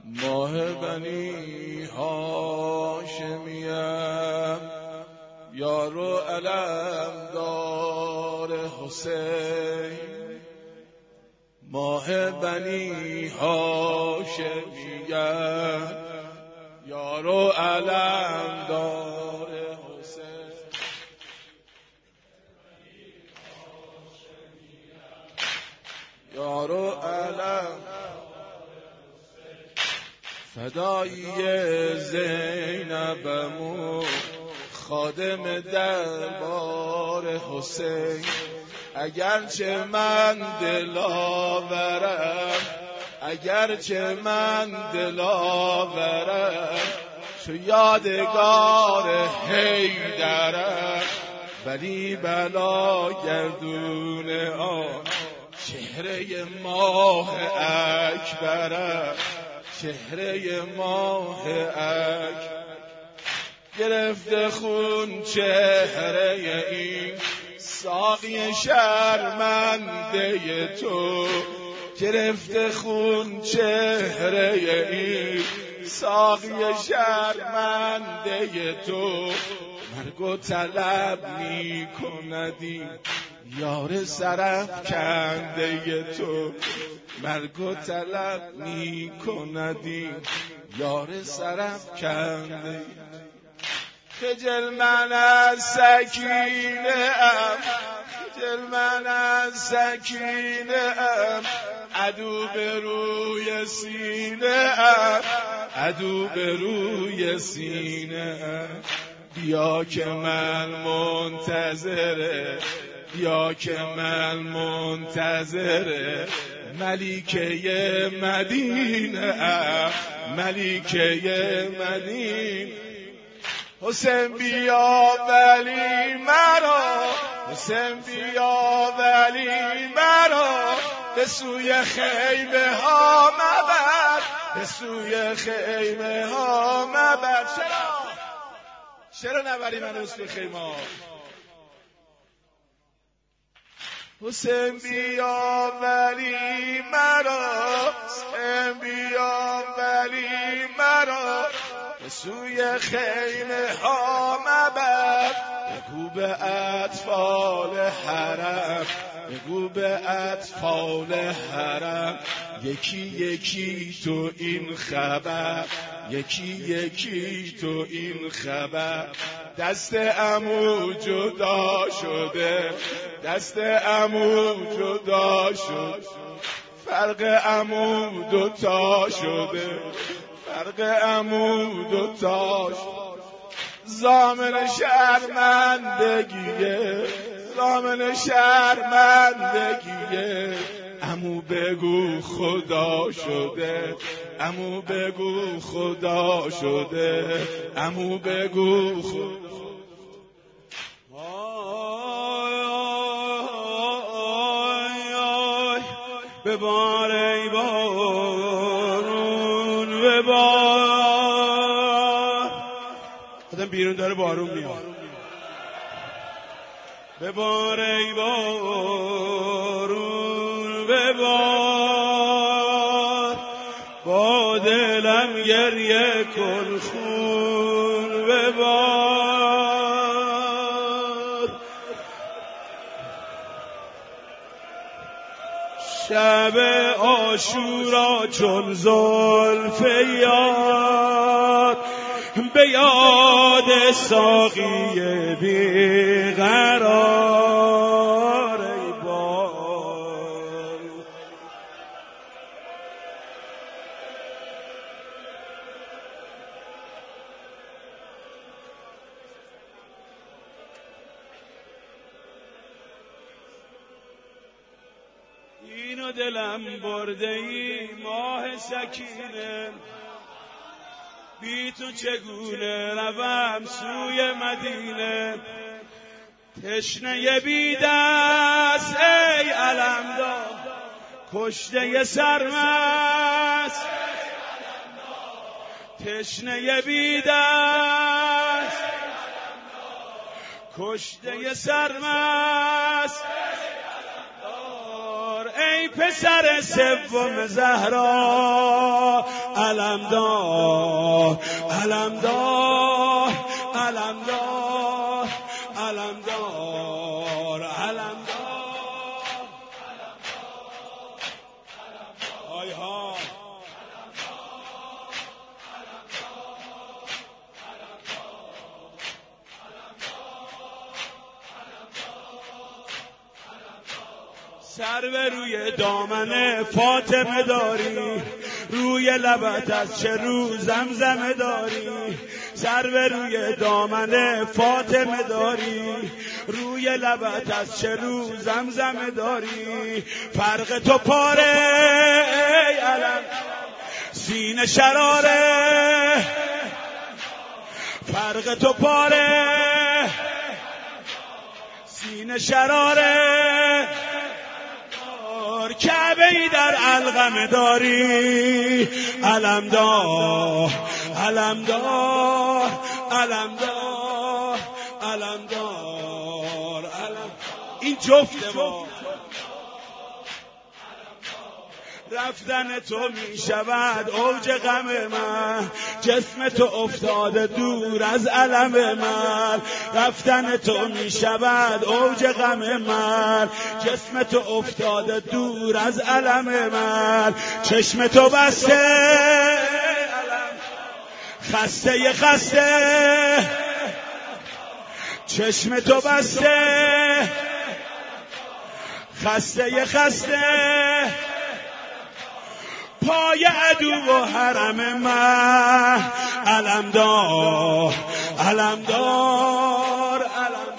ماه بنی هاشمیم یار و علمدار حسین. ماه بنی هاشمیم یار و علمدار حسین. یار و علم فدایی زینبمو خادم دربار حسین. اگرچه من دلاورم، اگرچه من دلاورم، چو یادگار حیدرم، ولی بلا گردون آن چهره ماه اکبرم، چهره ماه اکبر. گرفته خون چهره این ساقی شرمنده تو، گرفته خون چهره این ساقی شرمنده تو. مرگ و طلب می کندی یار سرافکنده تو، مرگ و طلب می کندی یار سرافکنده. خجل من از سکینه ام، خجل من از سکینه ام، عدو به روی سینه ام، عدو به روی سینه ام. بیا که من منتظره، بیا که من منتظره ملیکه مدینه ام، ملیکه مدینه. حسین بیا ولی مرا، حسین بیا ولی مرا، به سوی خیمه ها مبر، به سوی خیمه ها مبر. چرا نبری من به سوی خیمه ها؟ حسین بیا ولی مرا، حسین بیا ولی مرا، به سوی خیمه ها مبر. بگو به اطفال حرم، بگو به اطفال حرم، یکی یکی تو این خبر، یکی یکی تو این خبر. دست عمو جدا شده، دست عمو جدا شد، فرق عمو دوتا شده، فرق عمو دوتا شد. ضامن شرمندگیه، ضامن شرمندگیه. عمو بگو خدا شده، عمو بگو خدا شده، عمو بگو خدا. ببار ای بارون ببار. آدم بیرون داره بارون میاد. ببار ای بارون ببار، با دلم گریه کن خون ببار. شب عاشورا چون زلف یار، به یاد ساقی بیقرار ای بار. اینو دلم برده ای ماه سکینه، بی تو چگونه روم سوی مدینه. تشنه بی دست ای علمدار، کشته سرمست. تشنه بی دست، کشته سرمست. ای ای پسر سوم زهرا علمدار علمدار علمدار علمدار علمدار آی ها سر به روی دامن فاطمه داری، روی لبت از چه رو زمزمه داری. سر به روی دامن فاطمه داری، روی لبت از چه رو زمزمه داری. فرق تو پاره ای علم سینه شراره، فرق تو پاره سینه شراره. کعبه ای در علقمه داری، علمدار علمدار علمدار علمدار علم. این جفته با رفتن تو می شود اوج غم من، جسم تو افتاده دور از علم من. رفتن تو می شود اوج غم من، جسم تو افتاده دور از علم من. چشم تو بسته خسته خسته، چشم تو بسته خسته خسته. پای عدو و حرم من، علمدار علمدار علمدار.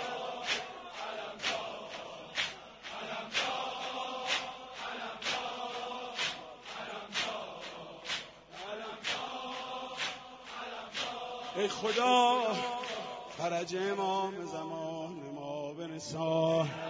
ای خدا فرج امام زمان ما برسان.